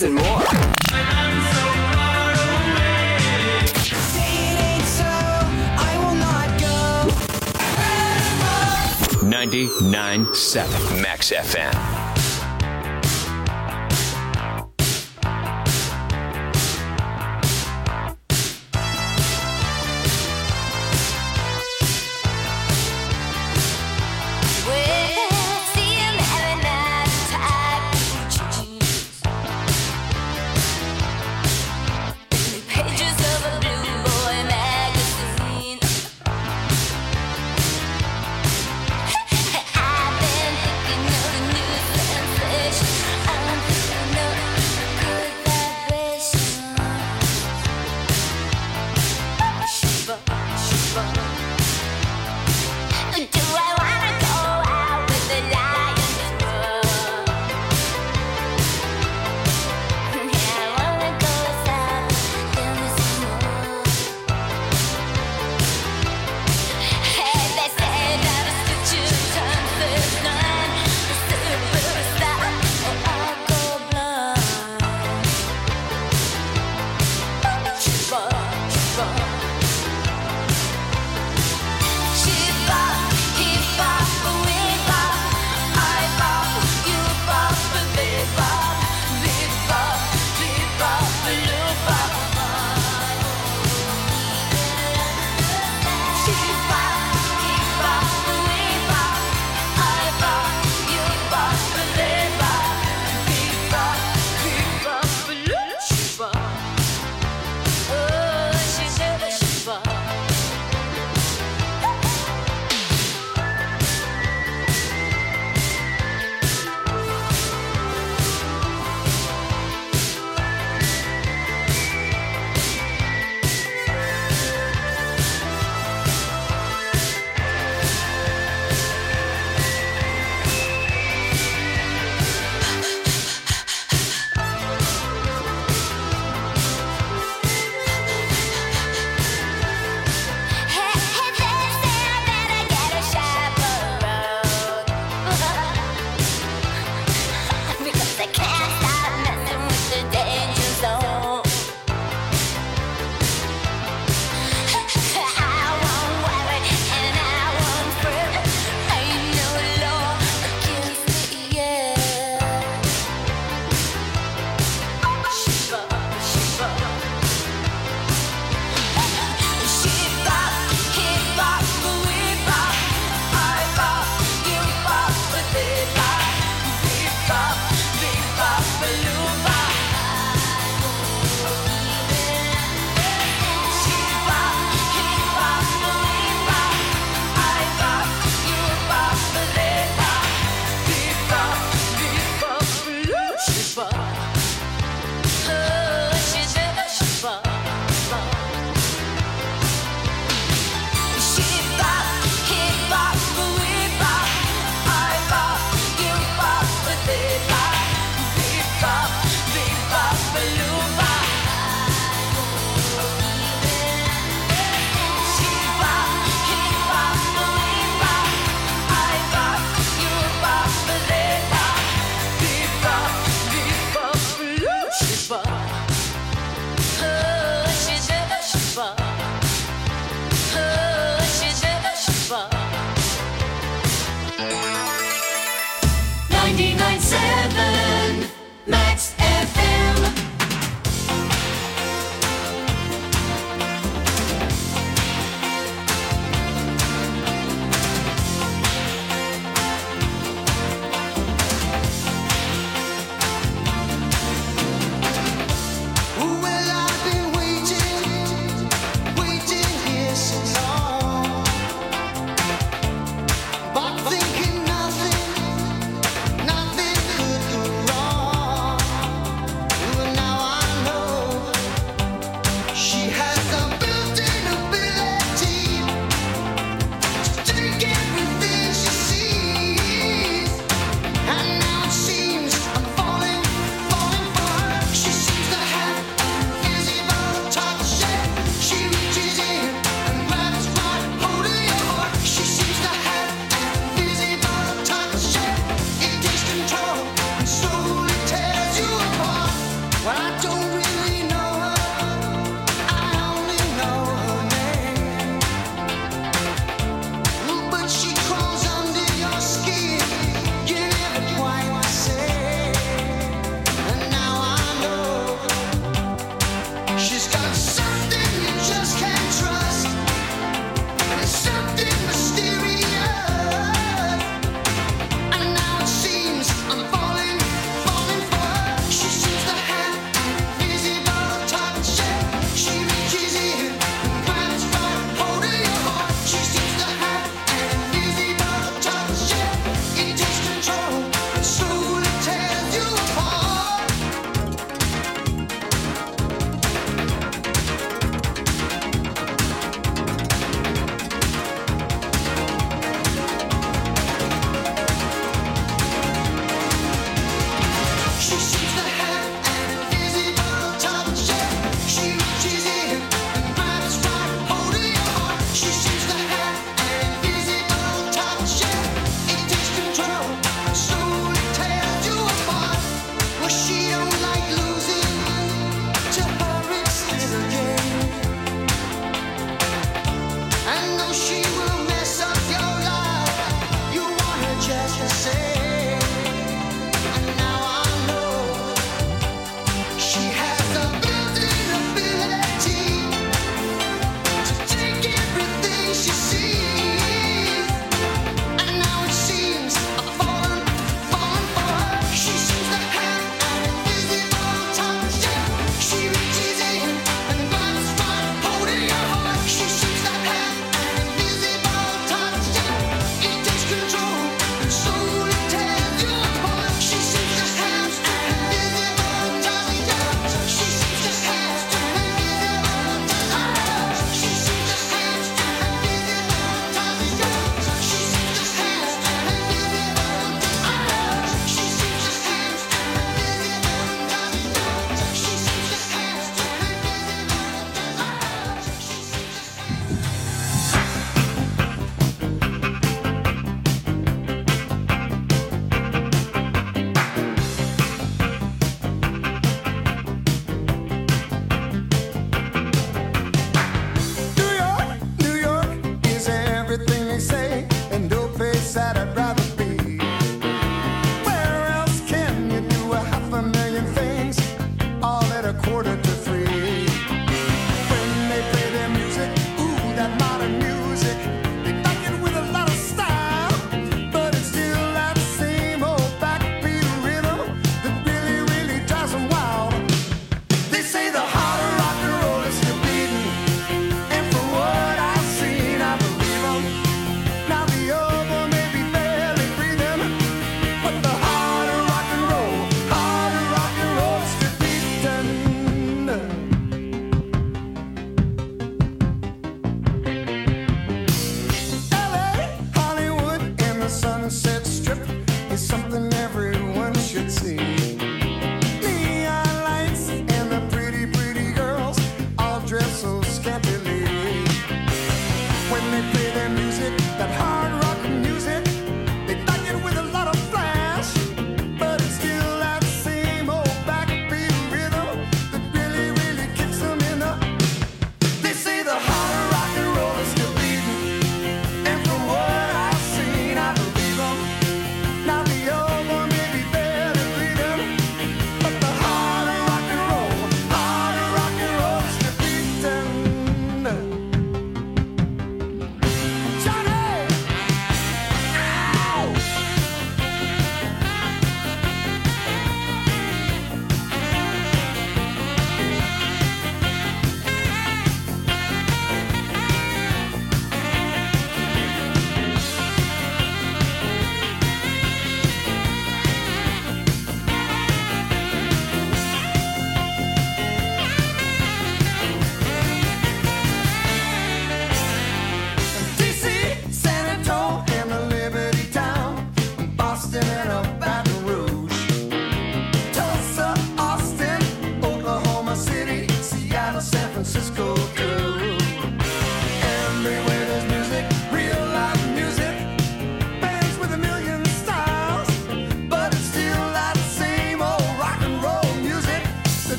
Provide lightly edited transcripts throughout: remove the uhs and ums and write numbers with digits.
news and more. 99.7 Max FM. I've been thinking of the news.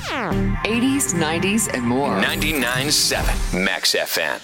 80s, 90s, and more. 99.7 Max FM.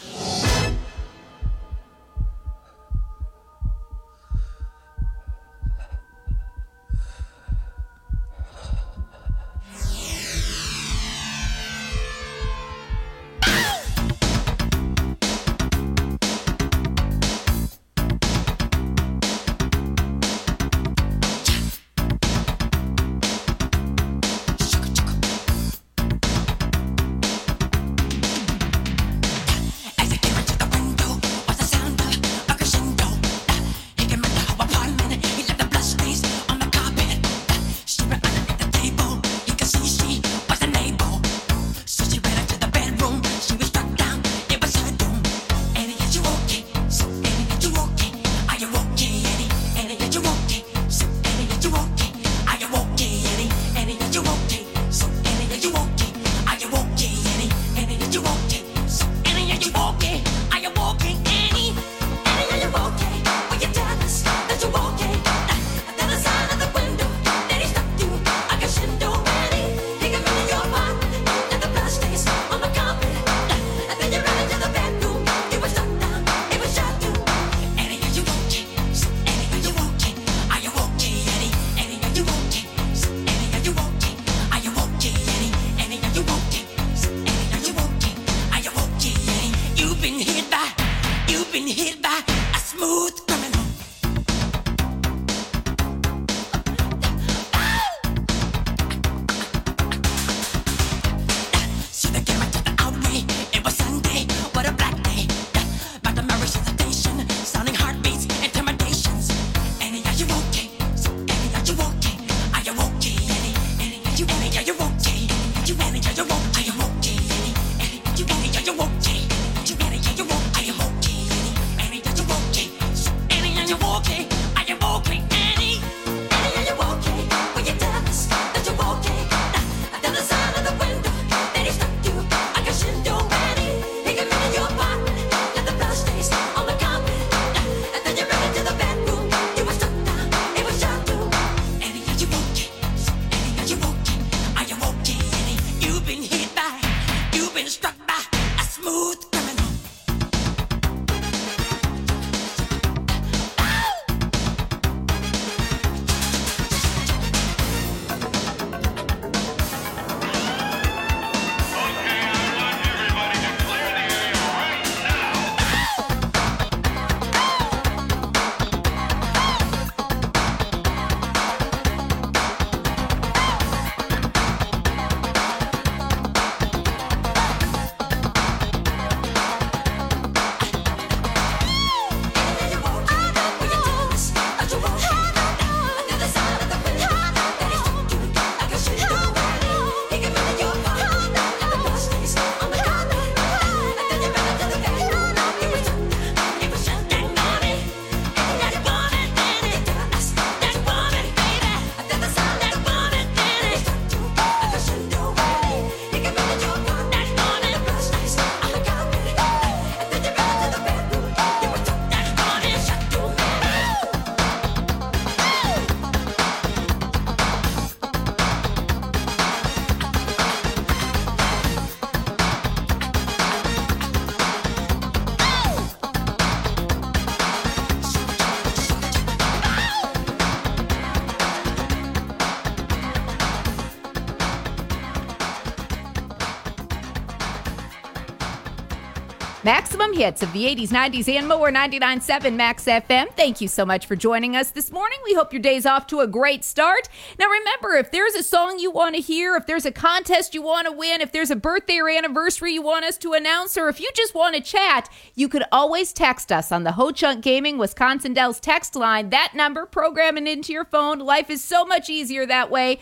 Maximum hits of the 80s, 90s, and more. 99.7 Max FM. Thank you so much for joining us this morning. We hope your day's off to a great start. Now remember, if there's a song you want to hear, if there's a contest you want to win, if there's a birthday or anniversary you want us to announce, or if you just want to chat, you could always text us on the Ho Chunk Gaming Wisconsin Dells text line. That number, program it into your phone. Life is so much easier that way.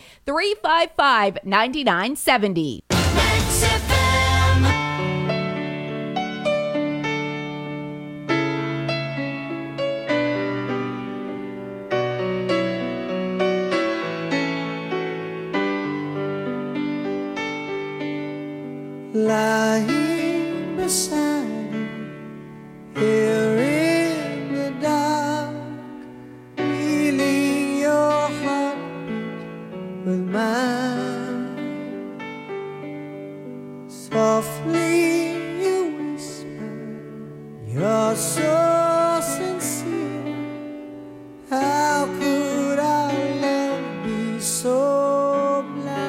355-9970. Max FM. Lying beside you, here in the dark, feeling your heartbeat with mine. Softly you whisper, you're so sincere. How could our love be so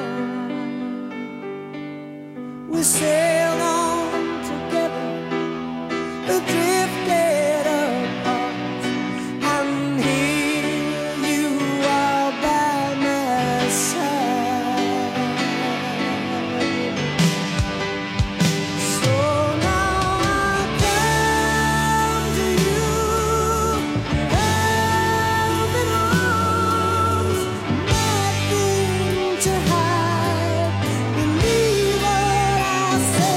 blind? We sailed on together, drifted apart, and here you are by my side. So now I come to you with open arms, nothing to hide. Believe what I say.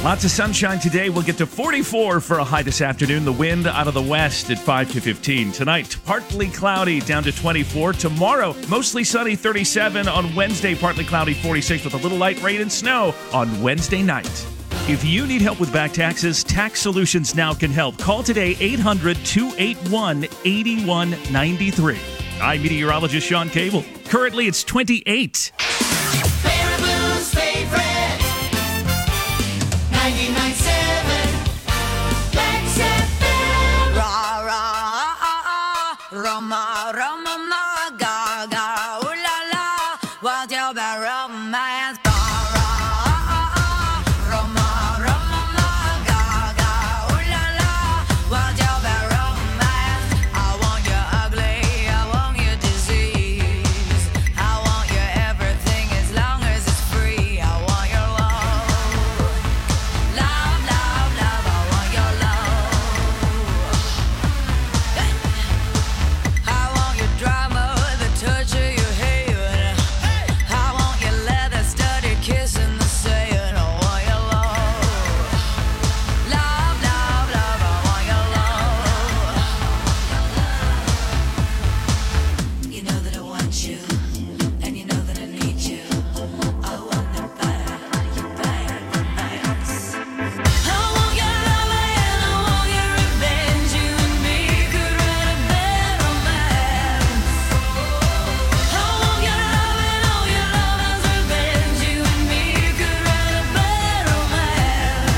Lots of sunshine today. We'll get to 44 for a high this afternoon. The wind out of the west at 5 to 15. Tonight, partly cloudy down to 24. Tomorrow, mostly sunny 37. On Wednesday, partly cloudy 46 with a little light rain and snow on Wednesday night. If you need help with back taxes, Tax Solutions Now can help. Call today 800-281-8193. I'm meteorologist Sean Cable. Currently, it's 28. Baraboo's favorite 99.7 Max FM. Ra ra Roma Roma ma ga ga ooh la la. What's your bad romance? Ra ra Roma Roma ma ga ga ooh la la. What's your bad romance? I want you ugly, I want you disease, I want you everything as long as it's free. I want your love, love, love, love. I want your love. I want your drama, the touch of your hair. I want your leather studded kiss in the sand. I want your love, love, love, love. I want your love. You know that I want you, and you know that I need you. I want the bad, you bad romance. I want your love and I want your revenge. You and me could write a bad romance. I want your love and all your love's revenge. You and me could write a bad romance.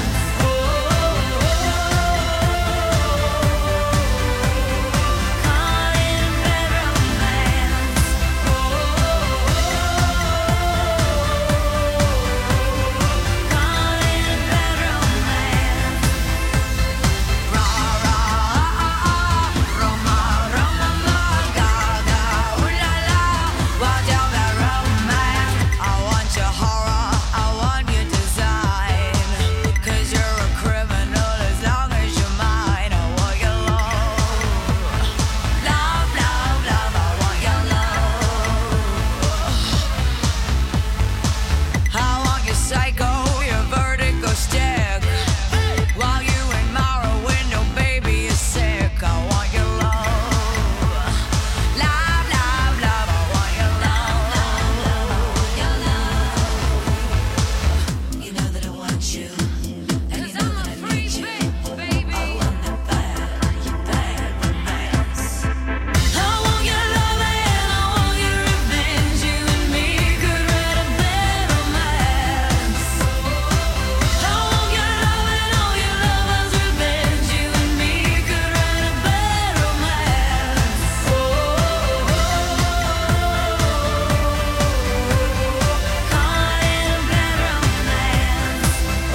Call it a bad romance. Call it a bad romance. Ra ra Roma Roma ma ga ga ooh la la. What's your bad romance? I want your horror, I want your design. 'Cause you're a criminal as long as you're mine. I want your love, love, love, love. I want your love. I want your psycho, your vertigo stick. While you admire a window, baby, you're sick. I want your love, love, love, love. I want your love. You know that I want you, and you know that I need you. I want the bad, you bad romance. I want your love and I want your revenge. You and me could write a bad romance. I want your love and all your love's revenge. You and me could write a bad romance. Call it a bad romance.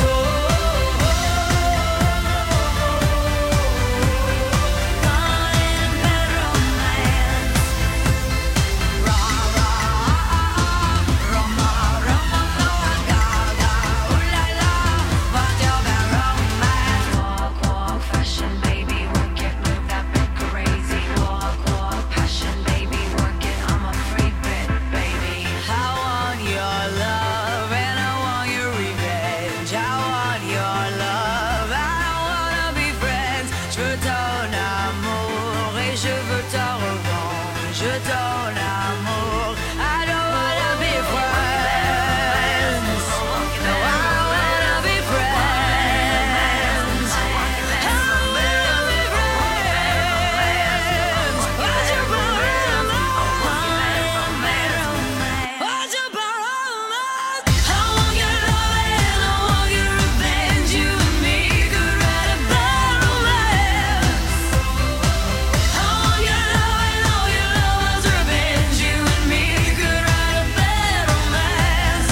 Call it a bad romance. Ra ra Roma Roma ma ga ga ooh la la. What's your bad romance? Walk, walk, fashion, baby, work it, move that bit crazy. Walk, walk, passion, baby, work it. I'm a free bit, baby. I want your love and I want your revenge. I want your love, I wanna be friends. Je veux ton amour et je veux ta revanche. Je veux ton amour, I don't wanna be friends. No, I wanna be friends. I wanna be friends. What's your problem? What's your problem? I want your love and I want your revenge. You and me could write a bad romance. I want your love and all your love's revenge. You and me could write a bad romance.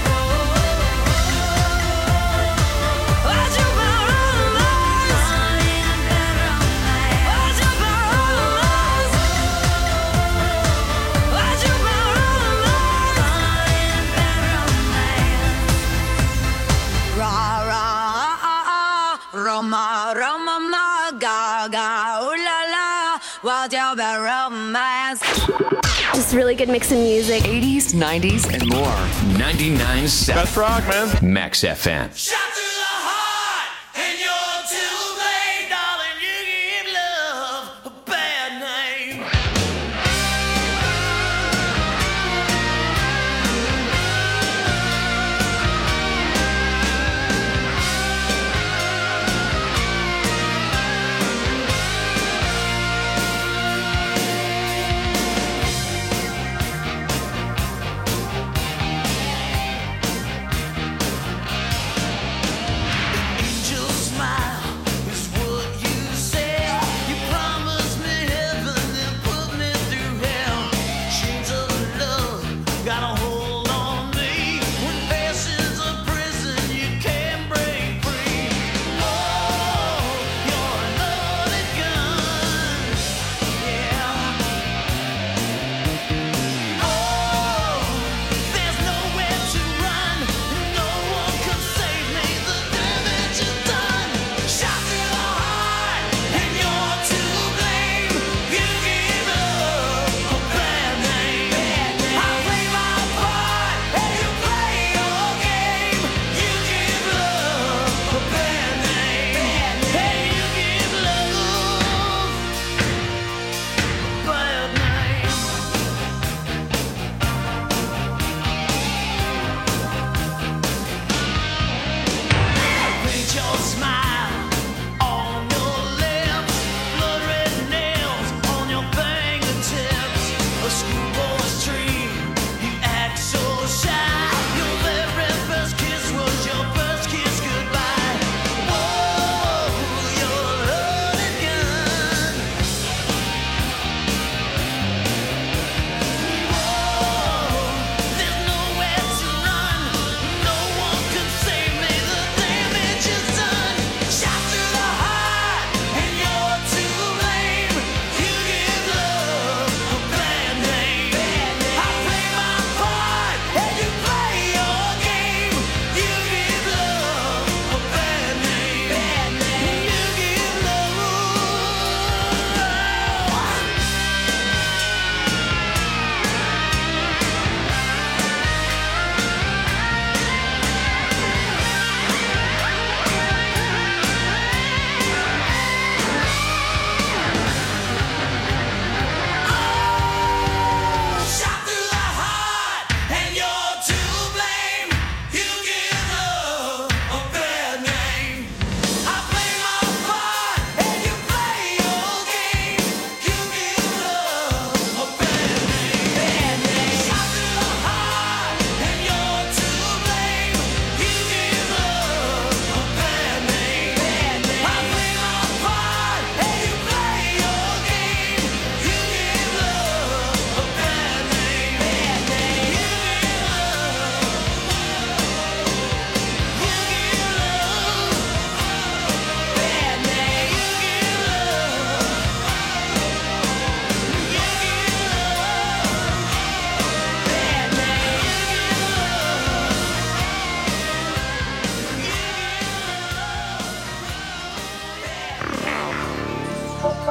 What's your problem? What's your problem? What's your problem? Ra ra Roma Roma ma ga ga ooh la la. What's your bad romance? Just really good mix of music. 80s, 90s, and more. 99.7 Best rock, man. Max FM. Shout to the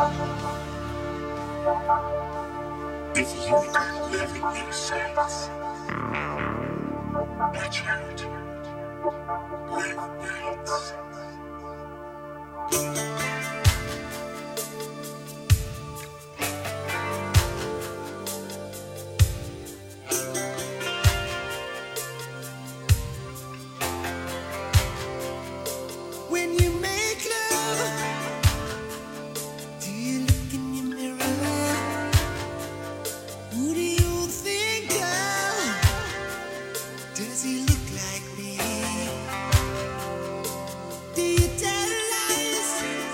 If you could live in your sense, watch out, live nights. When you make love, do you look in your mirror? Who do you think of? Does he look like me? Do you tell lies?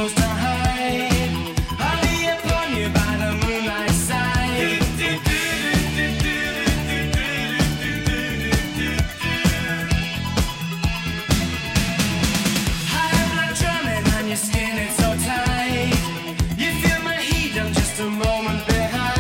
supposed to hide. I'll be upon you by the moonlight side. High blood drumming on your skin, it's so tight. You feel my heat, I'm just a moment behind.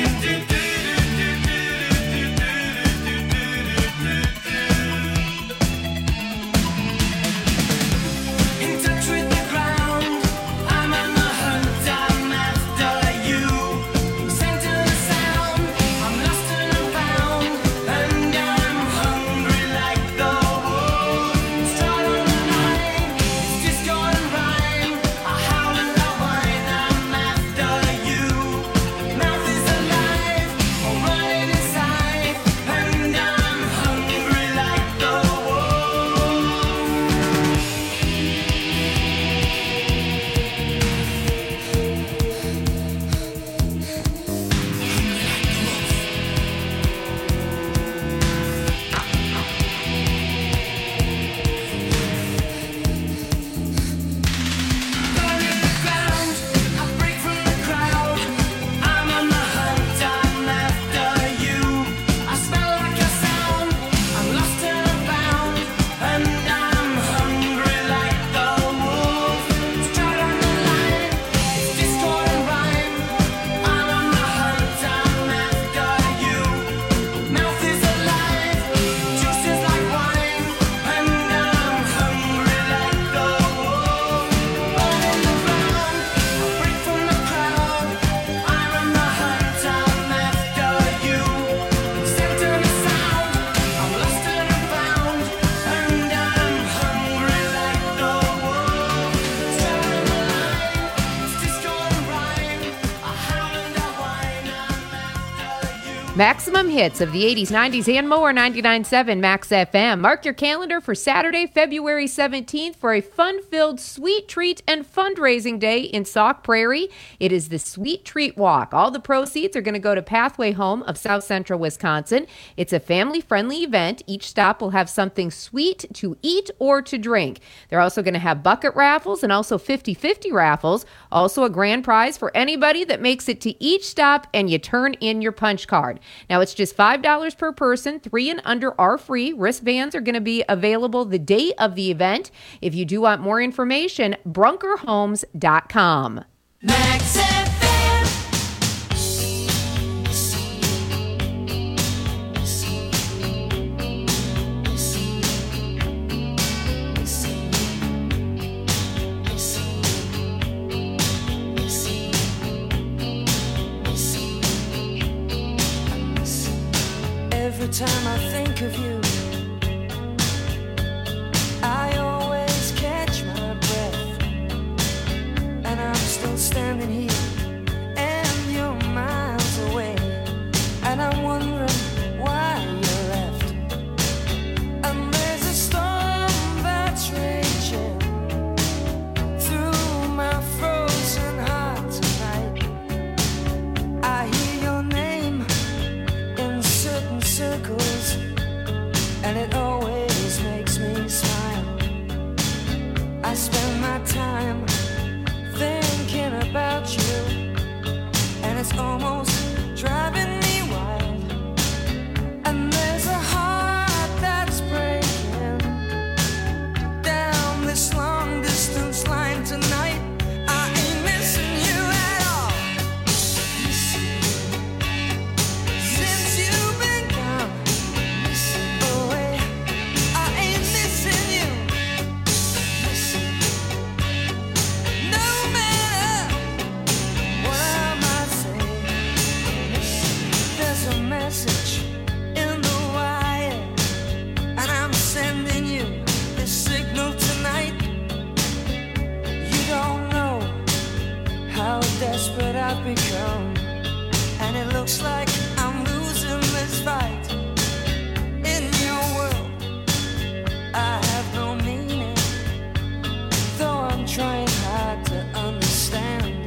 In touch with the ground, I'm on the hunt, I'm after you. Center the sound, I'm lost and I'm found, and I'm hungry like the wolf. Stride on the line, it's disco and rhyme. I howl and I whine, I'm after you. Mouth is alive, I'm running inside, and I'm hungry like the wolf. Burning the ground, I break from the crowd. I'm on the hunt, I'm after you. I smell like a sound, I'm lost and I'm found, and I'm hungry like the wolf. Stride on the line, it's discord and rhyme. I'm on the hunt, I'm after you. Mouth is alive, juice is like wine, and I'm hungry like the wolf. Burning the ground, I break from the crowd. I'm on the hunt, I'm after you. Center the sound, I'm lost and I'm found, and I'm hungry like the wolf. Stride on the line, it's discord and rhyme. I howl and I whine, I'm after you. Maximum hits of the 80s, 90s, and more. 99.7 Max FM. Mark your calendar for Saturday, February 17th for a fun-filled sweet treat and fundraising day in Sauk Prairie. It is the Sweet Treat Walk. All the proceeds are going to go to Pathway Home of South Central Wisconsin. It's a family-friendly event. Each stop will have something sweet to eat or to drink. They're also going to have bucket raffles and also 50-50 raffles. Also a grand prize for anybody that makes it to each stop and you turn in your punch card. Now, it's just $5 per person. 3 and under are free. Wristbands are going to be available the day of the event. If you do want more information, brunkerhomes.com. Max FM. Every time I think of you, I always catch my breath, and I'm still standing here, and you're miles away, and I'm wondering why you left. And there's a storm that's raging through my frozen heart tonight. I hear your name in certain circles, and it always makes me smile. I spend my time thinking about you, and it's almost driving me wild. And there's a heart that's breaking down this long distance line tonight. I ain't missing you at all. Since you've been gone away, I ain't missing you. No matter what I might say, there's a message in the wire, and I'm sending you this signal tonight. You don't know how desperate I've become, and it looks like I'm losing this fight. In your world, I have no meaning, though I'm trying hard to understand.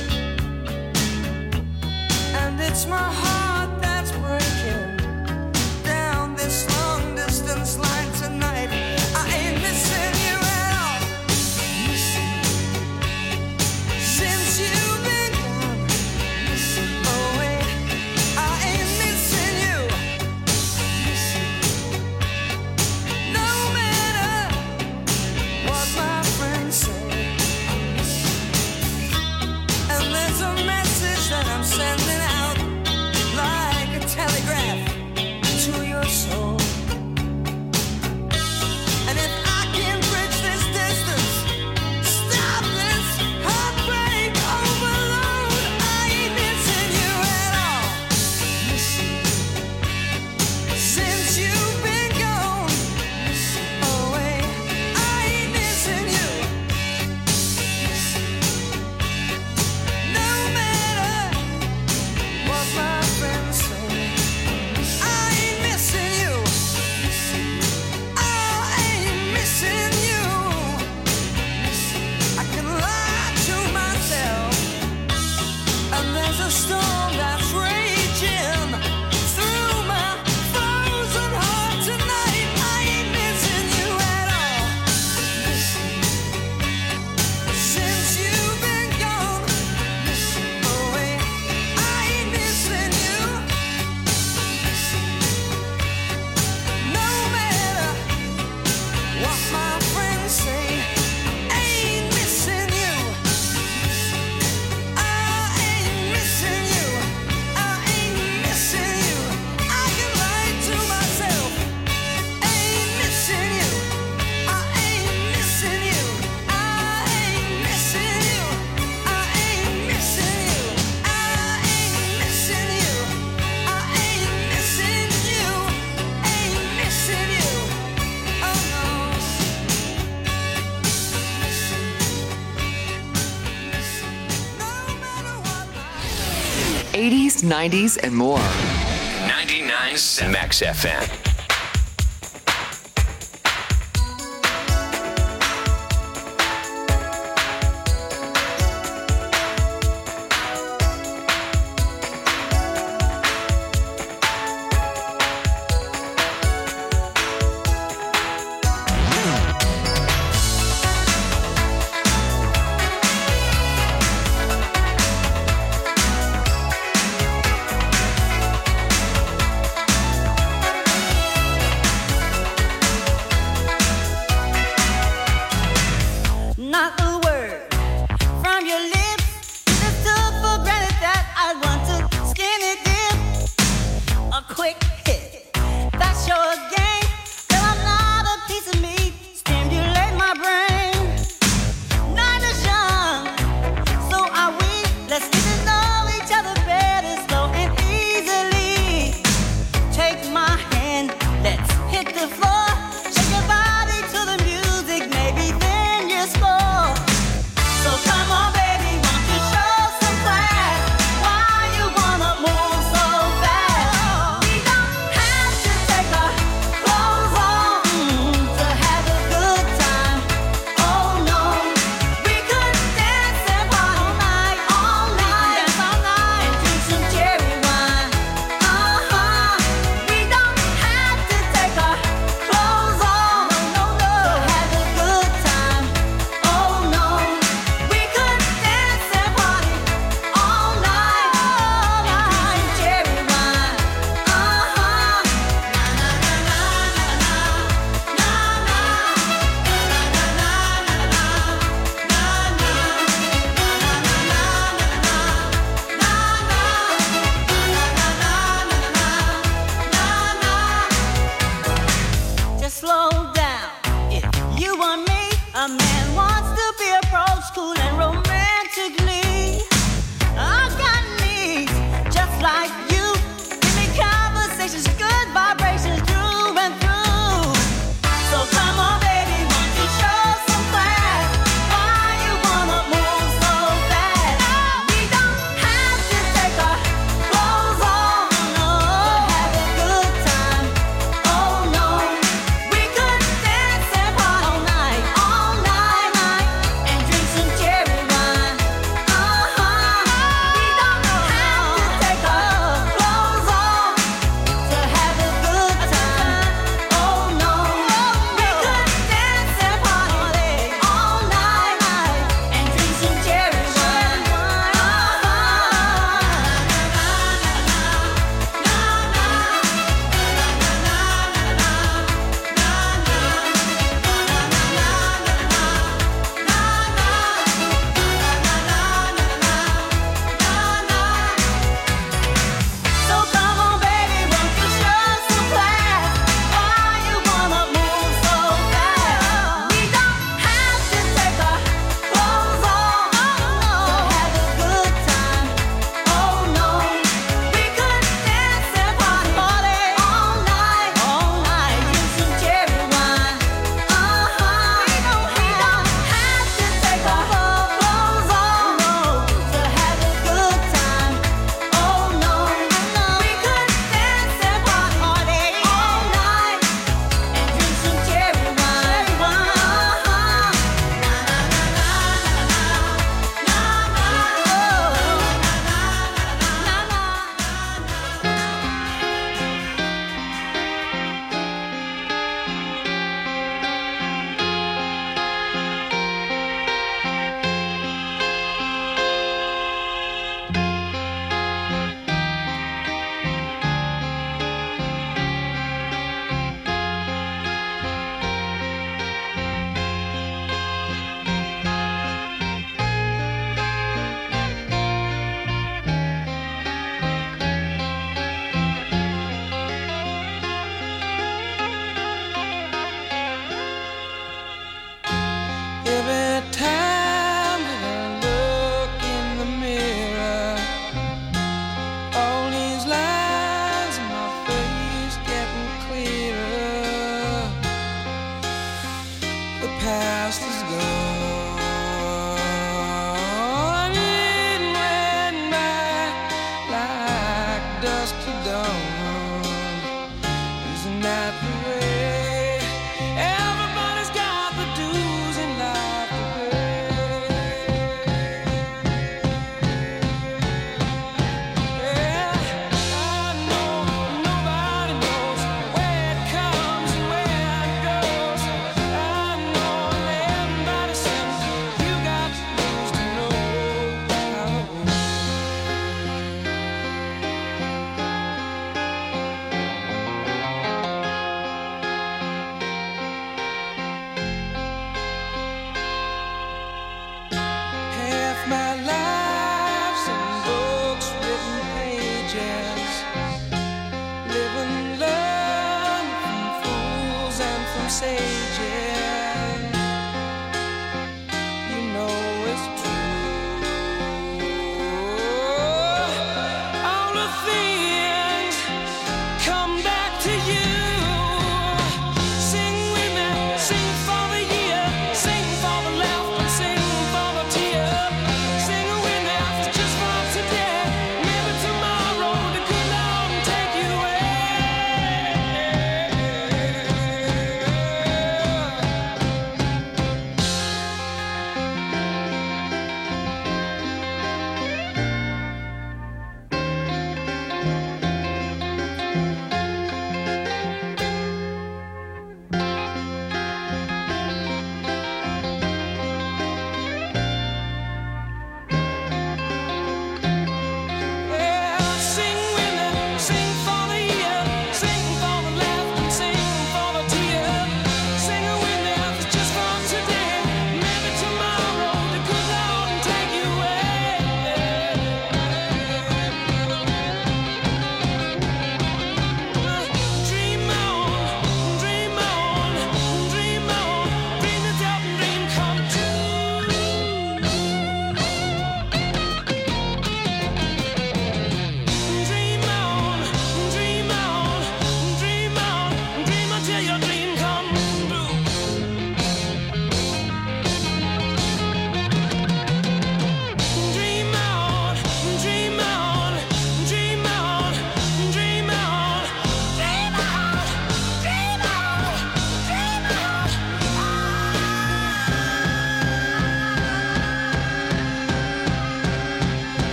And it's my heart that's breaking down this long distance line tonight. I ain't missing you at all. 80s, 90s, and more. 99.7 Max FM.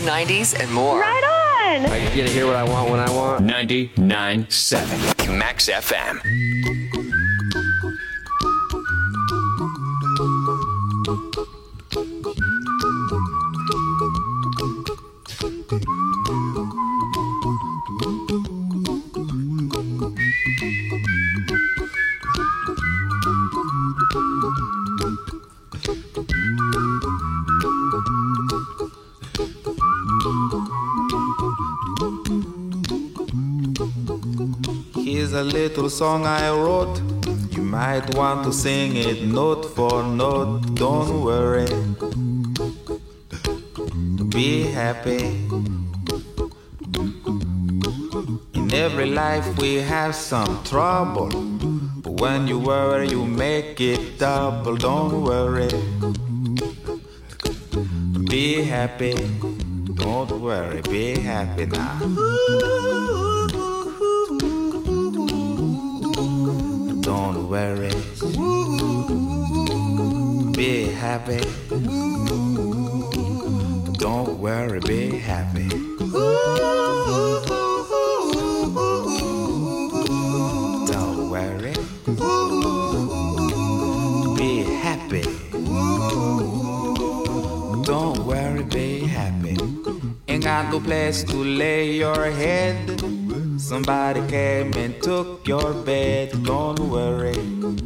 90s and more. Right on! I get to hear what I want when I want. 99.7 Max FM. Here's a little song I wrote. You might want to sing it note for note. Don't worry. Be happy. In every life we have some trouble. But when you worry, you make it double. Don't worry. Be happy. Don't worry. Be happy now. Don't worry. Be happy. Don't worry, be happy. Don't worry. Be happy. Don't worry, be happy. Ain't got no place to lay your head. Somebody came and took your bed. Don't worry.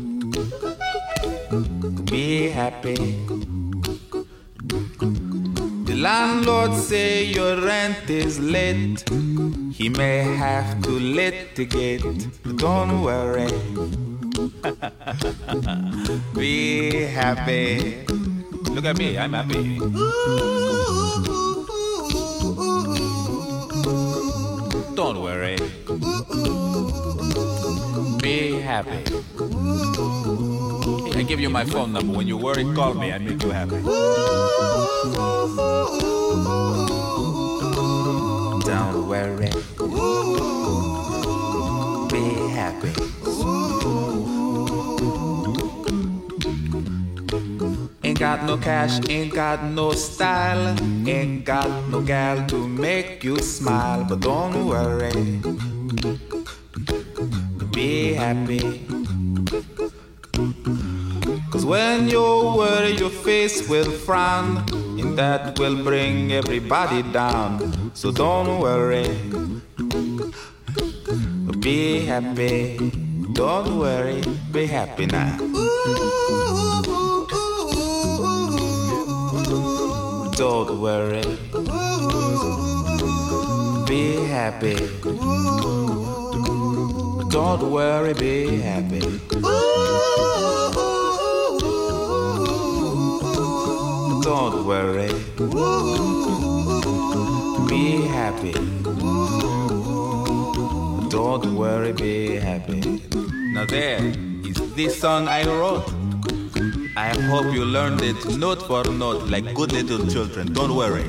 Be happy. The landlord say your rent is late. He may have to litigate. Don't worry. Be happy. Look at me, I'm happy. Don't worry. Be happy. I give you my phone number. When you worry, call me. I make you happy. Don't worry. Be happy. Ain't got no cash, ain't got no style, ain't got no gal to make you smile. But don't worry. Be happy. Cause when you worry, your face will frown, and that will bring everybody down. So don't worry. Be happy. Don't worry. Be happy now. Don't worry. Be happy. Don't worry, be happy. Don't worry. Be happy. Don't worry, be happy. Now there is this song I wrote. I hope you learned it note for note like good little children. Don't worry.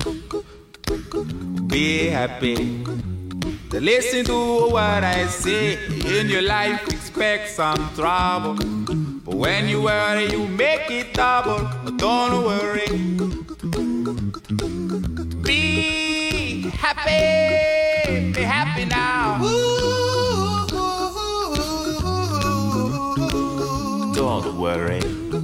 Be happy. Listen to what I say. In your life, expect some trouble. But when you worry, you make it double. But don't worry. Be happy. Be happy now. Don't worry.